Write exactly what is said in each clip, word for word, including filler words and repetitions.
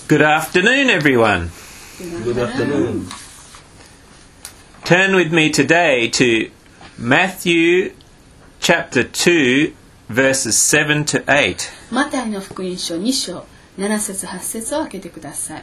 Good afternoon, everyone. Good afternoon. Turn with me today to Matthew chapter two, verses seven to eight. マタイの福音書に章なな節はち節を開けてください。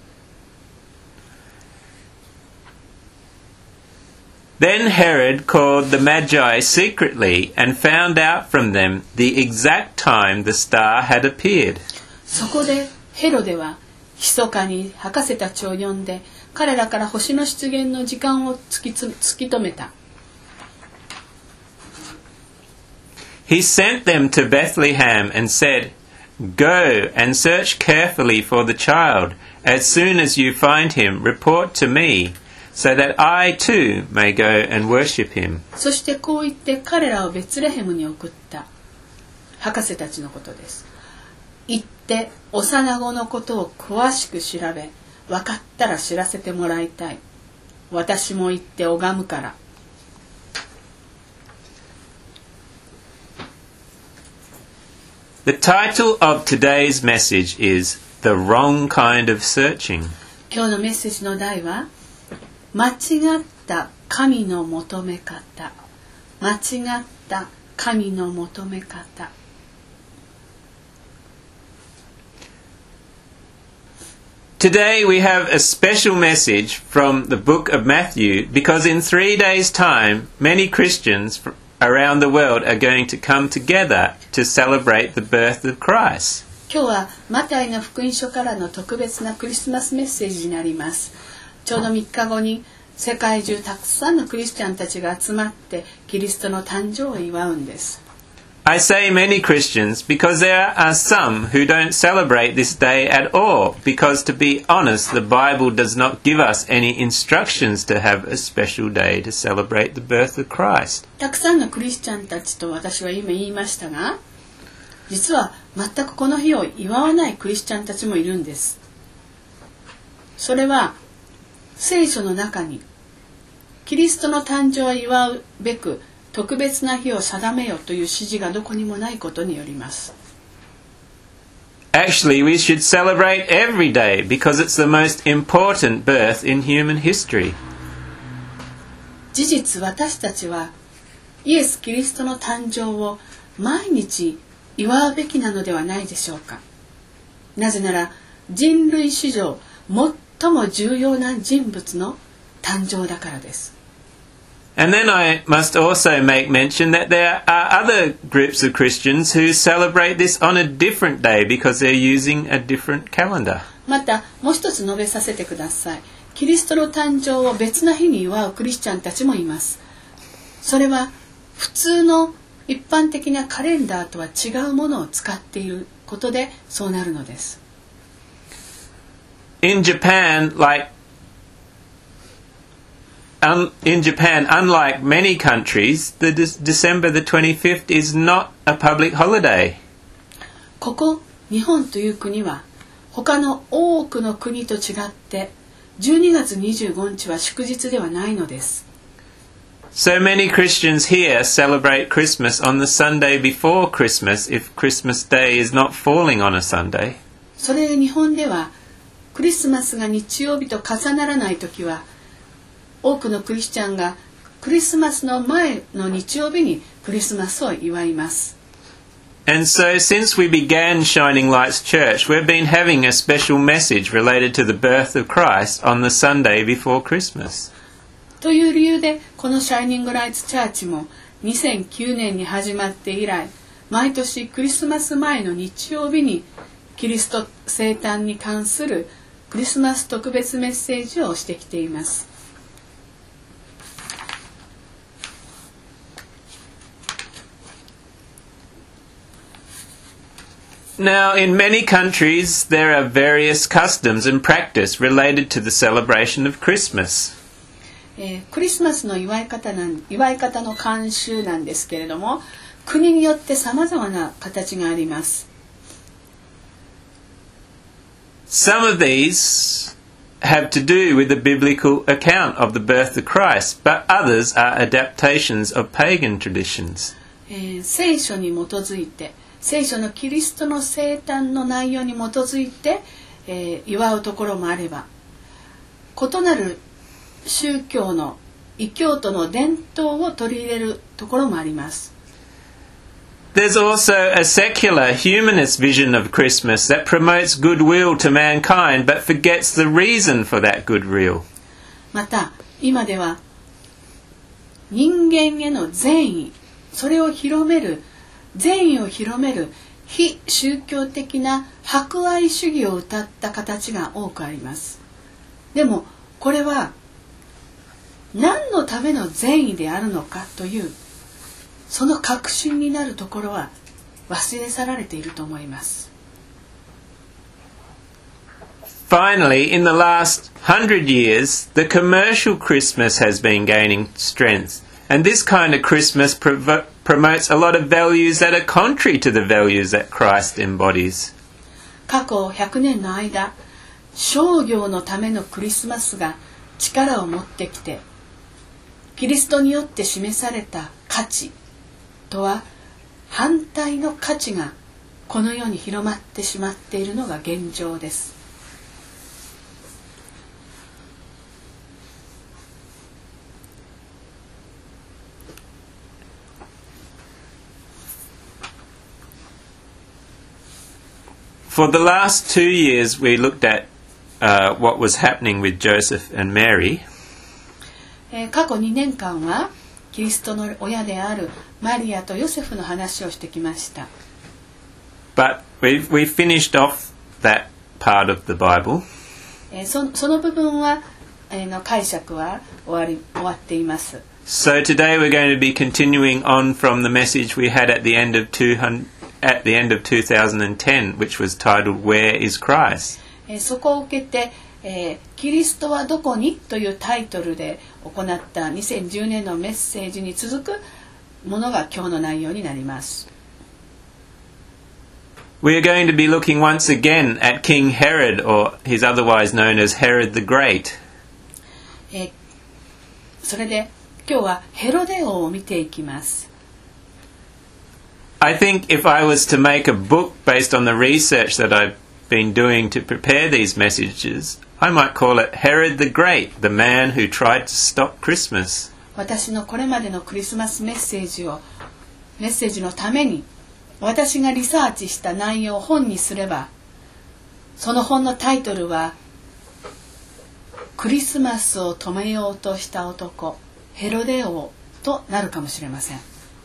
Then Herod called the Magi secretly and found out from them the exact time the star had appeared. そこでヘロデは密かに博士たちを呼んで彼らから星の出現の時間を突きつ突き止めた。 He sent them to Bethlehem and said, Go and search carefully for the child. As soon as you find him, report to me, so that I too may go and worship him. そしてこう言って彼らをベツレヘムに送った。博士たちのことです。行って幼子のことを詳しく調べ、分かったら知らせてもらいたい。私も行って拝むから。 The title of today's message is The Wrong Kind of Searching. 今日のメッセージの題は間違った神の求め方。間違った神の求め方。 Today we have a special message from the book of Matthew because in three days' time many Christians around the world are going to come together to celebrate the birth of Christ. 今日はマタイの福音書からの特別なクリスマスメッセージになります。ちょうどみっかごに世界中たくさんのクリスチャンたちが集まってキリストの誕生を祝うんです。 I say many Christians because there are some who don't celebrate this day at all, because to be honest, the Bible does not give us any instructions to have a special day to celebrate the birth of Christ. たくさんのクリスチャンたちと私は今言いましたが、実は全くこの日を祝わないクリスチャンたちもいるんです。それは聖書の中にキリストの誕生を祝うべく特別な日を定めよという指示がどこにもないことによります。 Actually, we should celebrate every day because it's the most important birth in human history. 事実、私たちはイエス・キリストの誕生を毎日祝うべきなのではないでしょうか。なぜなら人類史上最も重要な人物の誕生だからです。 And then I must also make mention that there are other groups of Christians who celebrate this on a different day because they're using a different calendar. またもう一つ述べさせてください。キリストの誕生を別な日に祝うクリスチャンたちもいます。それは普通の一般的なカレンダーとは違うものを使っていることでそうなるのです。 In Japan, like Um, in Japan, unlike many countries, the de- December the twenty-fifth is not a public holiday. ここ日本という国は他の多くの国と違ってじゅうにがつにじゅうごにちは祝日ではないのです。 So many Christians here celebrate Christmas on the Sunday before Christmas if Christmas Day is not falling on a Sunday. それで日本ではクリスマスが日曜日と重ならないときは多くのクリスチャンがクリスマスの前の日曜日にクリスマスを祝います。 And so since we began Shining Lights Church, we've been having a special message related to the birth of Christ on the Sunday before Christmas. という理由でこのシャイニングライツチャーチもにせんきゅうねんに始まって以来、毎年クリスマス前の日曜日にキリスト生誕に関するクリスマス特別メッセージをしてきています。 Now, in many countries, there are various customs and practice related to the celebration of Christmas. えー、クリスマスの祝い方なん祝い方の慣習なんですけれども、国によってさまざまな形があります。 Some of these have to do with the biblical account of the birth of Christ, but others are adaptations of pagan traditions. えー、聖書に基づいて聖書のキリストの生誕の内容に基づいて、 えー、祝うところもあれば、異なる宗教の異教徒の伝統を取り入れるところもあります。 There's also a secular humanist vision of Christmas that promotes goodwill to mankind but forgets the reason for that goodwill. また今では人間への善意、それを広める、善意を広める非宗教的な博愛主義を謳った形が多くあります。でもこれは何のための善意であるのかというその確信になるところは忘れ去られていると思います。 Finally, in the last hundred years, the commercial Christmas has been gaining strength. And this kind of Christmas prov- promotes a lot of values that are contrary to the values that Christ embodies. 過去ひゃくねんの間、商業のためのクリスマスが力を持ってきて、キリストによって示された価値とは反対の価値がこの世に広まってしまっているのが現状です。 For the last two years, we looked at uh, what was happening with Joseph and Mary. えー、過去にねんかんはキリストの親であるマリアとヨセフの話をしてきました。 But we we finished off that part of the Bible. えー、そ, その部分は、えー、の解釈は終わり終わっています。 So today we're going to be continuing on from the message we had at the end of two hundred, at the end of two thousand ten, which was titled "Where is Christ?" えー、そこを受けて、えー、キリストはどこにというタイトルで行ったにせんじゅうねんのメッセージに続くものが今日の内容になります。 We are going to be looking once again at King Herod, or he's otherwise known as Herod the Great. えー、それで今日はヘロデ王を見ていきます。 I think if I was to make a book based on the research that I've been doing to prepare these messages, I might call it Herod the Great, the man who tried to stop Christmas. 私のこれまでのクリスマスメッセージをメッセージのために私がリサーチした内容を本にすれば、その本のタイトルはクリスマスを止めようとした男ヘロデ王となるかもしれません。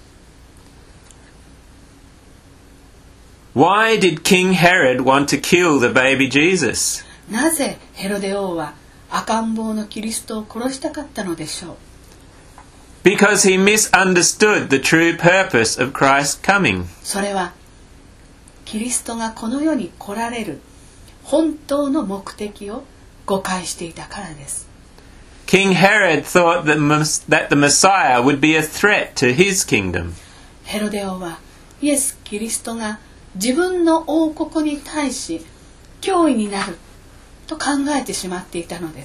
Why did King Herod want to kill the baby Jesus? なぜヘロデ王は赤ん坊のキリストを殺したかったのでしょう。 Because he misunderstood the true purpose of Christ's coming. それはキリストがこの世に来られる本当の目的を誤解していたからです。 King Herod thought that the Messiah would be a threat to his kingdom. ヘロデ王はイエス・キリストが自分の王国に対し脅威になると考えてしまっていたのです。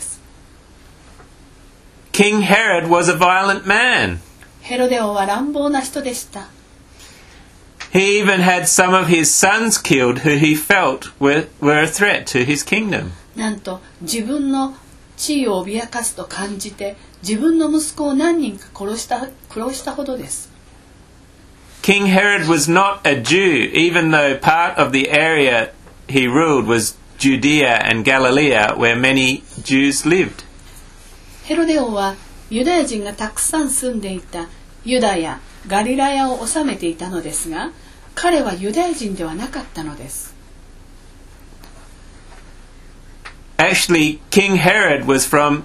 King Herod was a violent man. ヘロデ王は乱暴な人でした。 He even had some of his sons killed who he felt were, were a threat to his kingdom. なんと自分の地位を脅かすと感じて自分の息子を何人か殺した殺したほどです。 King Herod was not a Jew, even though part of the area he ruled was Judea and Galilee, where many Jews lived. ヘロデ王はユダヤ人がたくさん住んでいたユダヤ、ガリラヤを治めていたのですが、彼はユダヤ人ではなかったのです。 Actually, King Herod was from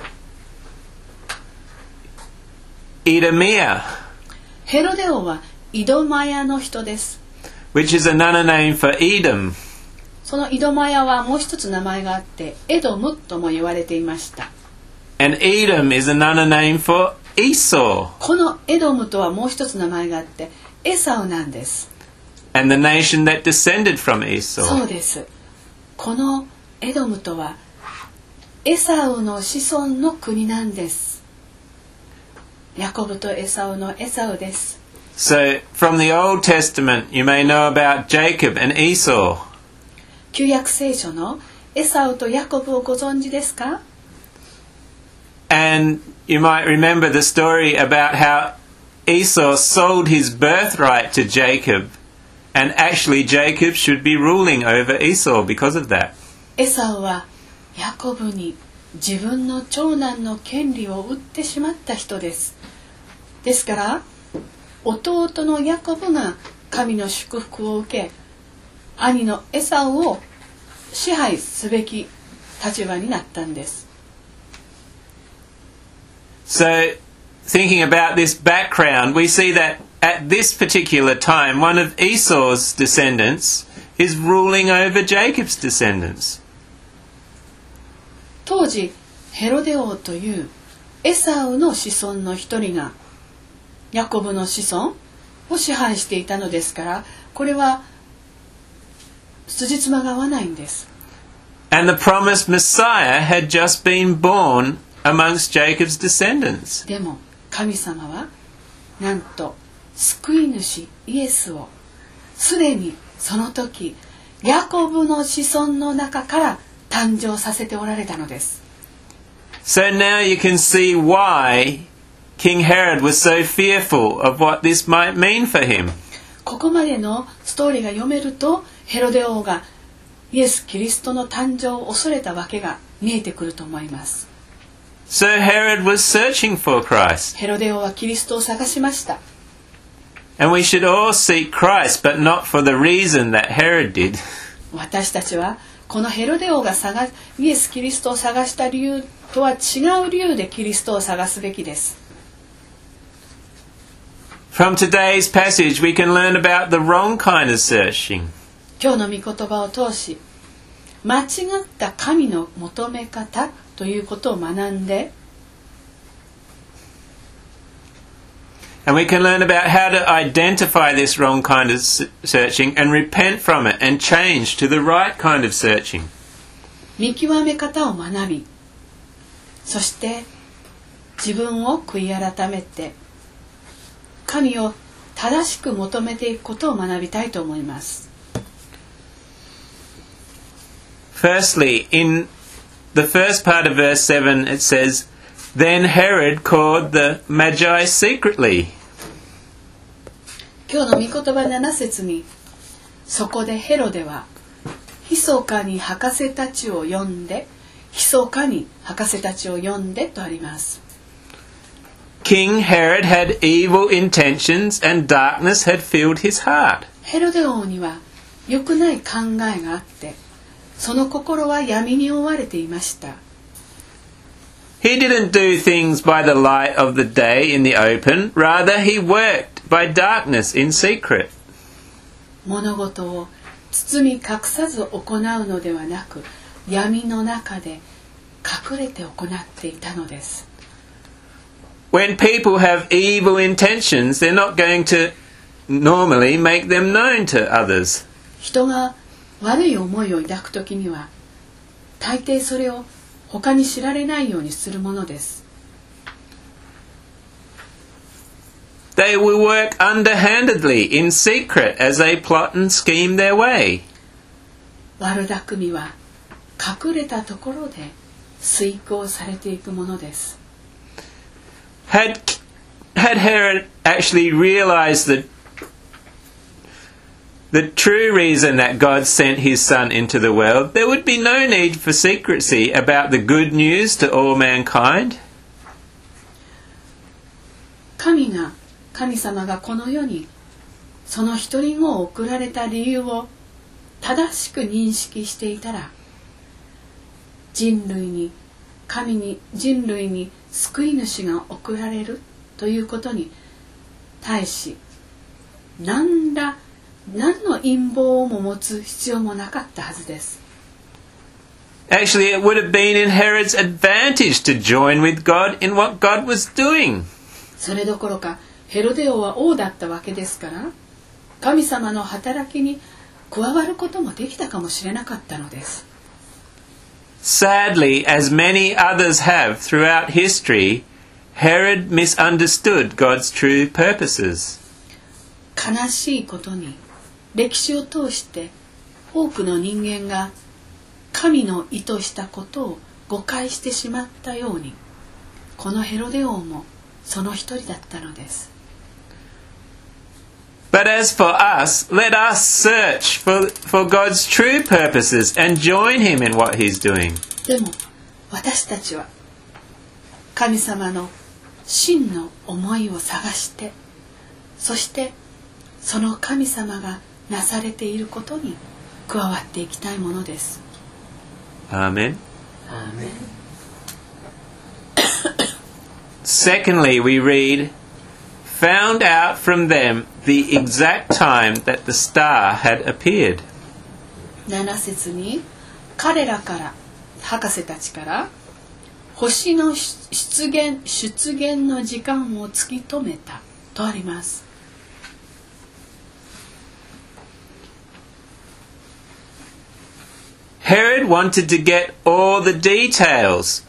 Idumea. ヘロデ王はイドマヤの人です。 Which is another name for Edom. そのイドマヤはもう一つ名前があって、エドムとも言われていました。 And Edom is another name for Esau. このエドムとはもう一つ名前があって、エサウなんです。 And the nation that descended from Esau. そうです。このエドムとはエサウの子孫の国なんです。ヤコブとエサウのエサウです。 So, from the Old Testament, you may know about Jacob and Esau. 旧約聖書のエサウとヤコブをご存知ですか？ And you might remember the story about how Esau sold his birthright to Jacob, and actually Jacob should be ruling over Esau because of that. エサウはヤコブに自分の長男の権利を売ってしまった人です。ですから弟のヤコブが神の祝福を受け、兄のエサウを支配すべき立場になったんです。 So, thinking about this background, we see that at this particular time, one of Esau's descendants is ruling over Jacob's descendants. 当時ヘロデ王というエサウの子孫の一人がヤコブの子孫を支配していたのですから、これは辻褄が合わないんです。 And the promised Messiah had just been born amongst Jacob's descendants. でも神様はなんと救い主イエスをすでにその時ヤコブの子孫の中から誕生させておられたのです。 So now you can see why King Herod was so fearful of what this might mean for him. ここまでのストーリーが読めると、ヘロデ王がイエス・キリストの誕生を恐れたわけが見えてくると思います。 So Herod was searching for Christ. ヘロデ王はキリストを探しました。 And we should all seek Christ, but not for the reason that Herod did. 私たちはこのヘロデ王が探イエス・キリストを探した理由とは違う理由でキリストを探すべきです。 From today's passage, we can learn about the wrong kind of searching. 今日の御言葉を通し、間違った神の求め方ということを学んで、 And we can learn about how to identify this wrong kind of searching and repent from it and change to the right kind of searching. 見極め方を学び、そして自分を悔い改めて神を正しく求めていくことを学びたいと思います。 Firstly, in the first part of verse seven, it says, Then Herod called the Magi secretly. 今日の御言葉なな節に、そこでヘロデは密かに博士たちを呼んで、密かに博士たちを呼んでとあります。 King Herod had evil intentions and darkness had filled his heart. ヘロデ王には良くない考えがあって、その心は闇に覆われていました。 He didn't do things by the light of the day in the open, rather he worked by darkness in secret. 物事を包み隠さず行うのではなく、闇の中で隠れて行っていたのです。 When people have evil intentions, they're not going to normally make them known to others. 人が悪い思いを抱くときには、大抵それを他に知られないようにするものです。 They will work underhandedly in secret as they plot and scheme their way. 悪巧みは隠れたところで遂行されていくものです。 Had, had Herod actually realized the, the true reason that God sent his son into the world, there would be no need for secrecy about the good news to all mankind. 神が、神様がこの世にその一人子を送られた理由を正しく認識していたら、人類に神に人類に救い主が送られるということに対し、何ら何の陰謀をも持つ必要もなかったはずです。 Actually, it would have been in Herod's advantage to join with God in what God was doing. それどころか、ヘロデ王は王だったわけですから、神様の働きに加わることもできたかもしれなかったのです。 Sadly, as many others have throughout history, Herod misunderstood God's true purposes. 悲しいことに、歴史を通して多くの人間が神の意図したことを誤解してしまったように、このヘロデ王もその一人だったのです。 But as for us, let us search for, for God's true purposes and join him in what he's doing. でも私たちは神様の真の思いを探して、そしてその神様がなされていることに加わっていきたいものです。 Amen. Amen. Secondly, we read, found out from them the exact time that the star had appeared. なな節に、彼らから博士たちから星の出現出現の時間を突き止めたとあります。 Herod wanted to get all the details,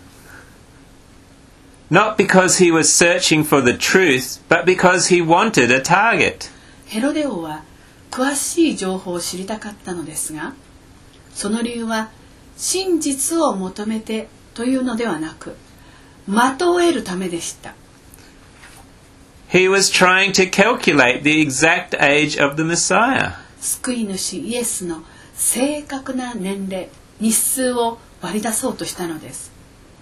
not because he was searching for the truth, but because he wanted a target. ヘロデ王は詳しい情報を知りたかったのですが、その理由は真実を求めてというのではなく、的を得るためでした。 He was trying to calculate the exact age of the Messiah. 救い主イエスの正確な年齢、日数を割り出そうとしたのです。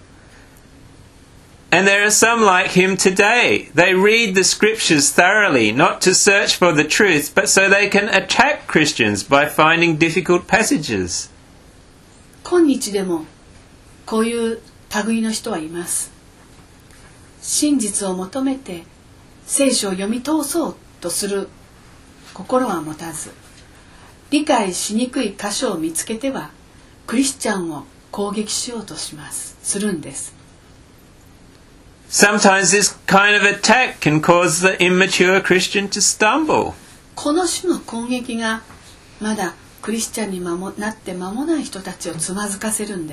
And there are some like him today. They read the scriptures thoroughly, not to search for the truth, but so they can attack Christians by finding difficult passages. 今日でもこういう類の人はいます。真実を求めて聖書を読み通そうとする心は持たず、理解しにくい箇所を見つけてはクリスチャンを攻撃しようとしますするんです。 Sometimes this kind of attack can cause the immature Christian to stumble. この種の攻撃がまだクリスチャンになって間もない人たちをつまずかせるんです。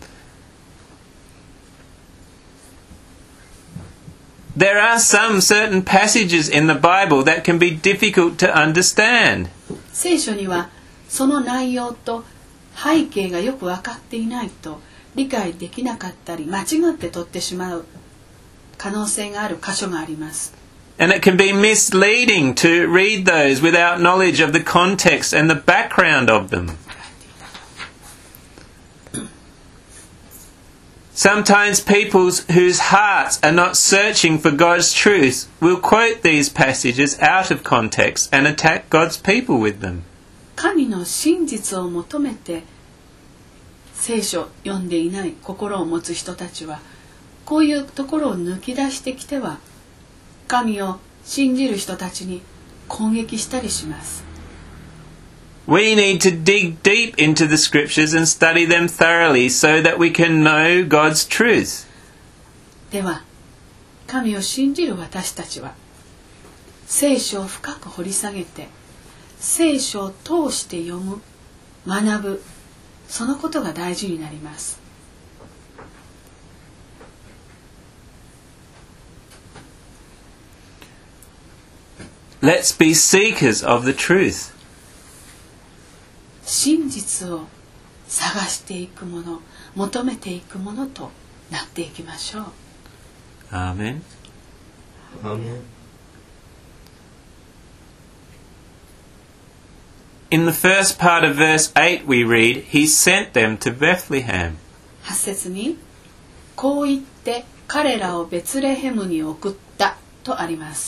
There are some certain passages in the Bible that can be difficult to understand. 聖書にはその内容と背景がよく分かっていないと理解できなかったり間違って取ってしまう可能性がある箇所があります。 And it can be misleading to read those without knowledge of the context and the background of them. Sometimes people whose hearts are not searching for God's truth will quote these passages out of context and attack God's people with them. 神の真実を求めて聖書を読んでいない心を持つ人たちはこういうところを抜き出してきては神を信じる人たちに攻撃したりします。 We need to dig deep into the scriptures and study them thoroughly so that we can know God's truth. では神を信じる私たちは聖書を深く掘り下げて聖書を通して読む、学ぶ、そのことが大事になります。 Let's be seekers of the truth. 真実を探していくもの、求めていくものとなっていきましょう。 Amen. Amen. In the first part of verse eight we read, He sent them to Bethlehem. はち節に、こう言って彼らをベツレヘムに送ったとあります。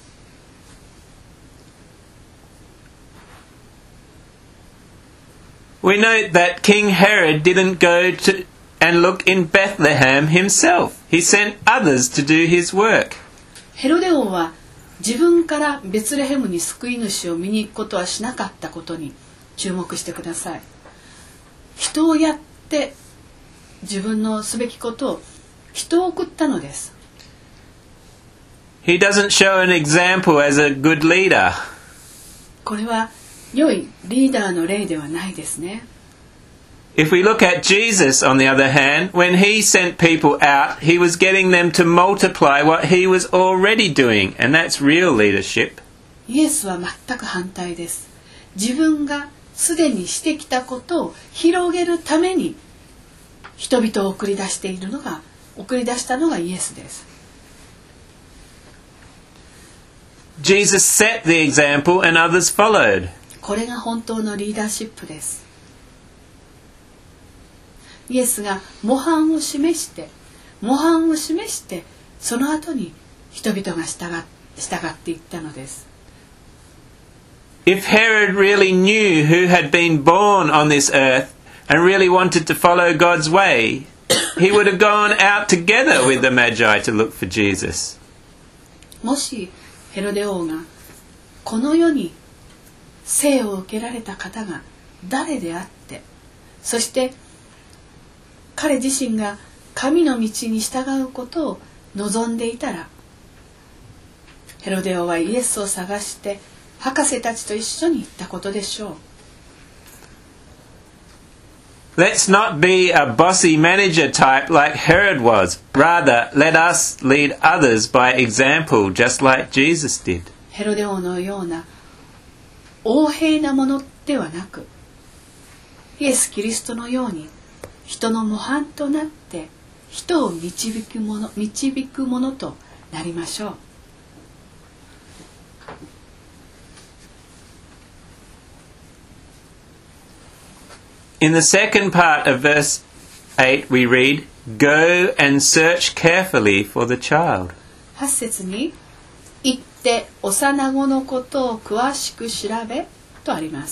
We note that King Herod didn't go to and look in Bethlehem himself. He sent others to do his work. ヘロデ王は自分からベツレヘムに救い主を見に行くことはしなかったことに注目してください。人をやって自分のすべきことを人を送ったのです。 He doesn't show an example as a good leader. これは良いリーダーの例ではないですね。 If we look at Jesus, on the other hand, when he sent people out, he was getting them to multiply what he was already doing, and that's real leadership. イエスは全く反対です。自分がすでにしてきたことを広げるために人々を送り出しているのが送り出したのがイエスです。 Jesus set the example and others followed. これが本当のリーダーシップです。イエスが模範を示して模範を示してその後に人々が従っ、従っていったのです。 If Herod really knew who had been born on this earth and really wanted to follow God's way, he would have gone out together with the Magi to look for Jesus. もしヘロデ王がこの世に生を受けられた方が誰であって、そして彼自身が神の道に従うことを望んでいたら、ヘロデ王はイエスを探して博士たちと一緒に行ったことでしょう。 Let's not be a bossy manager type like Herod was. Rather, let us lead others by example, just like Jesus did. ヘロデ王のような横柄なものではなく、イエス・キリストのように人の模範となって人を導くもの、導くものとなりましょう。 In the second part of verse eight we read, "Go and search carefully for the child." はち節に行って幼子のことを詳しく調べとあります。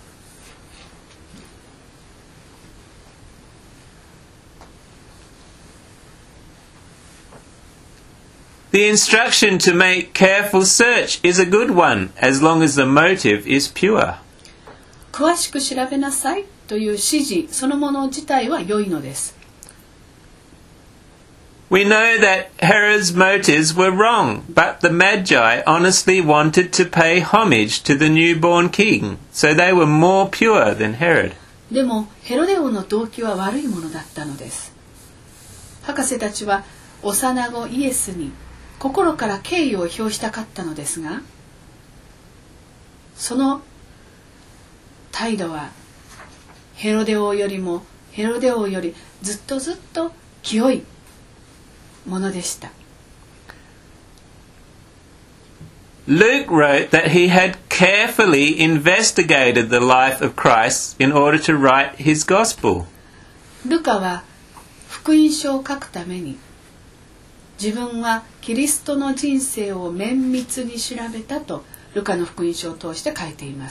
The instruction to make careful search is a good one, as long as the motive is pure. 詳しく調べなさいという指示そのもの自体は良いのです。 We know that Herod's motives were wrong, but the Magi honestly wanted to pay homage to the newborn king, so they were more pure than Herod. でもヘロデ王の動機は悪いものだったのです。博士たちは幼子イエスに心から敬意を表したかったのですが、その態度はヘロデ王よりもヘロデ王よりずっとずっと清いものでした。 Luke wrote that he had carefully investigated the life of Christ in order to write his gospel. ルカは福音書を書くために自分はキリストの人生を綿密に調べたとルカの福音書を通して書いています。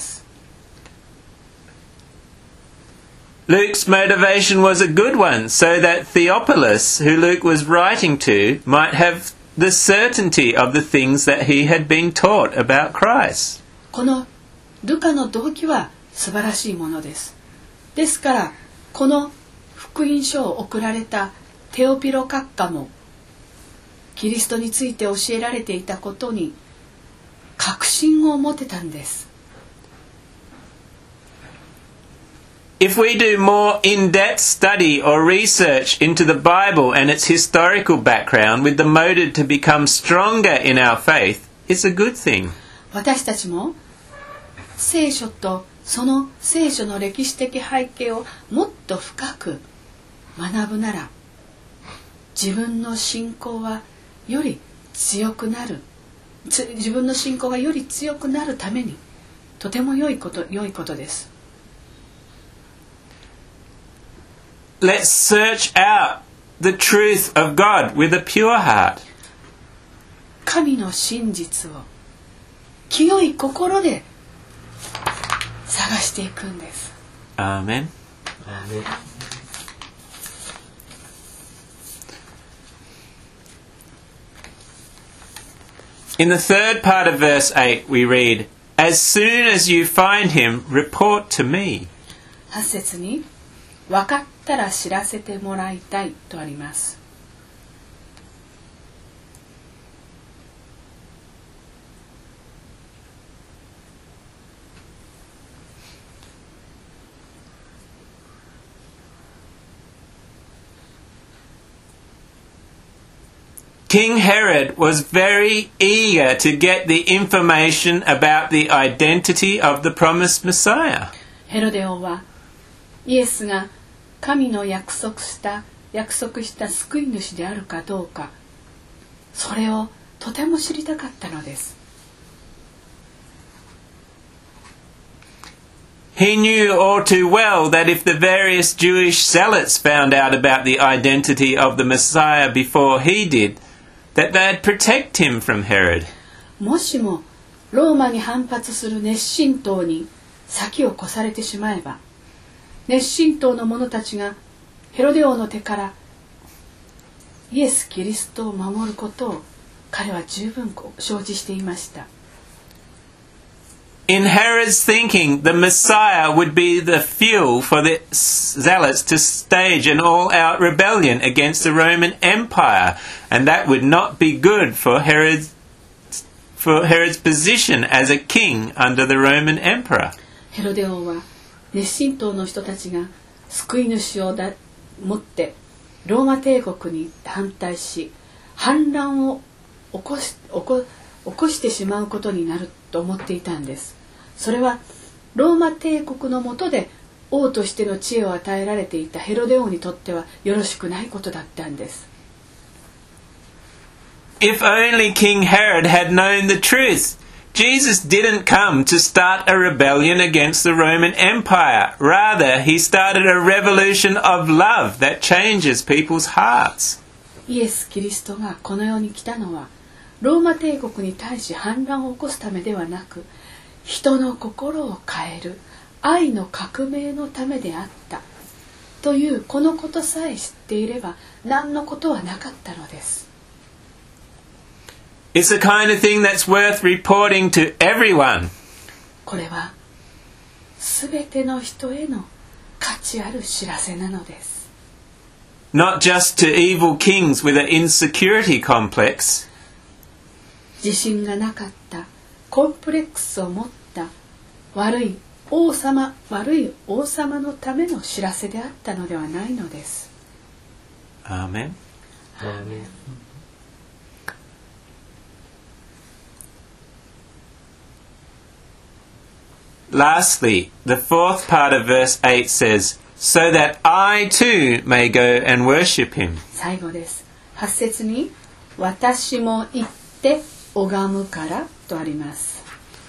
Luke's motivation was a good one, so that Theophilus, who Luke was writing to, might have the certainty of the things that he had been taught about Christ. このルカの動機は素晴らしいものです。ですからこの福音書を送られたテオピロ閣下もキリストについて教えられていたことに確信を持てたんです。 If we do more in-depth study or research into the Bible and its historical background with the motive to become stronger in our faith, it's a good thing. 私たちも聖書とその聖書の歴史的背景をもっと深く学ぶなら、自分の信仰はより強くなる、自分の信仰がより強くなるためにとても良いこと、良いことです。 Let's search out the truth of God with a pure heart. 神の真実を清い心で探していくんです。 Amen. Amen. In the third part of verse eight we read, "As soon as you find him, report to me." はち節に分かったら知らせてもらいたいとあります。 King Herod was very eager to get the information about the identity of the promised Messiah. ヘロデ王はイエスが神の約束した約束した救い主であるかどうか、それをとても知りたかったのです。 He knew all too well that if the various Jewish zealots found out about the identity of the Messiah before he did, that they'd protect him from Herod. もしもローマに反発する熱心党に先を越されてしまえば、熱心党の者たちがヘロデ王の手からイエス・キリストを守ることを彼は十分承知していました。 In Herod's thinking, the Messiah would be the fuel for the zealots to stage an all-out rebellion against the Roman Empire, and that would not be good for Herod's, for Herod's position as a king under the Roman emperor. ヘロデ王は熱心党の人たちが救い主をだ持ってローマ帝国に反対し反乱を起こし、起こ、起こしてしまうことになると思っていたんです。それはローマ帝国の下で王としての知恵を与えられていたヘロデ王にとってはよろしくないことだったんです。 If only King Herod had known the truth. Jesus didn't come to start a rebellion against the Roman Empire. Rather, he started a revolution of love that changes people's hearts. イエス・キリストがこの世に来たのはローマ帝国に対し反乱を起こすためではなく、人の心を変える愛の革命のためであったというこのことさえ知っていれば何のことはなかったのです。 It's the kind of thing that's worth reporting to everyone. これはすべての人への価値ある知らせなのです。 Not just to evil kings with an insecurity complex. 自信がなかったコンプレックスを持った悪い王様、悪い王様のための知らせであったのではないのです。 アーメン。 アーメン。 Lastly, the fourth part of verse eight says, so that I too may go and worship him. 最後です。はち節に私も行って拝むからとあります。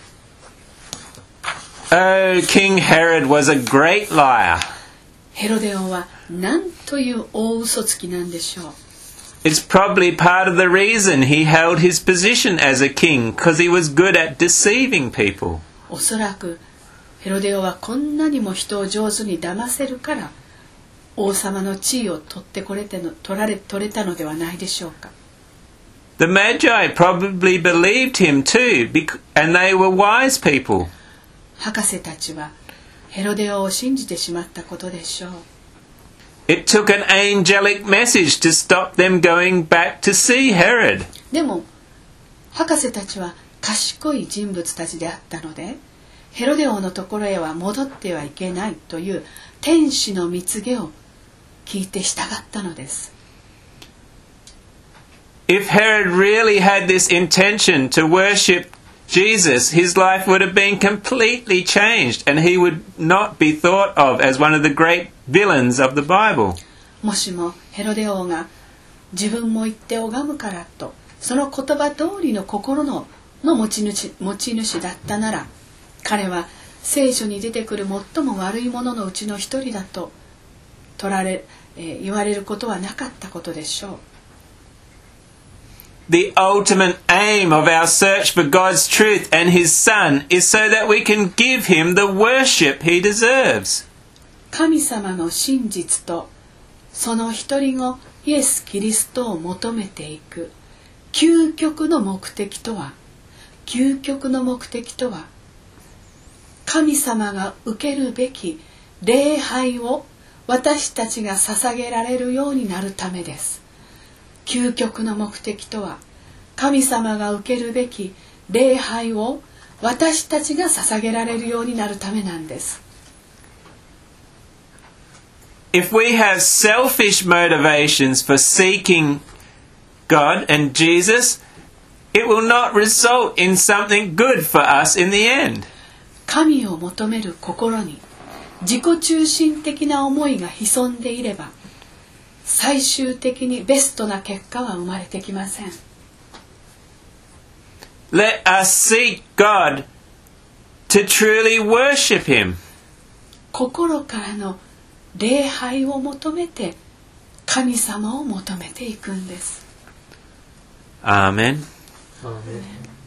Oh, King Herod was a great liar. ヘロデ王は何という大嘘つきなんでしょう。 It's probably part of the reason he held his position as a king, because he was good at deceiving people. おそらくヘロデ王はこんなにも人を上手に騙せるから王様の地位を取ってこれての取られ取れたのではないでしょうか。 The Magi probably believed him too, and they were wise people. 博士たちはヘロデ王を信じてしまったことでしょう。 It took an angelic message to stop them going back to see Herod. でも博士たちは賢い人物たちであったので、ヘロデ王のところへは戻ってはいけないという天使の蜜げを聞いて従ったのです。 If Herod really had this intention to worship Jesus, his life would have been completely changed, and he would not be thought of as one of the great villains of the Bible. もしもヘロデ王が自分も言って拝むからとその言葉通りの心のの持ち主、持ち主だったなら、彼は聖書に出てくる最も悪いもののうちの一人だと取られ、えー、言われることはなかったことでしょう。 The ultimate aim of our search for God's truth and His Son is so that we can give Him the worship He deserves. 神様の真実とその一人子イエス・キリストを求めていく究極の目的とは究極の目的とは神様が受けるべき礼拝を私たちが捧げられるようになるためです。究極の目的とは神様が受けるべき礼拝を私たちが捧げられるようになるためなんです。 If we have selfish motivations for seeking God and Jesus, it will not result in something good for us in the end. 神を求める心に自己中心的な思いが潜んでいれば、最終的にベストな結果は生まれてきません。 Let us seek God to truly worship Him. 心からの礼拝を求めて神様を求めていくんです。 Amen. Amen.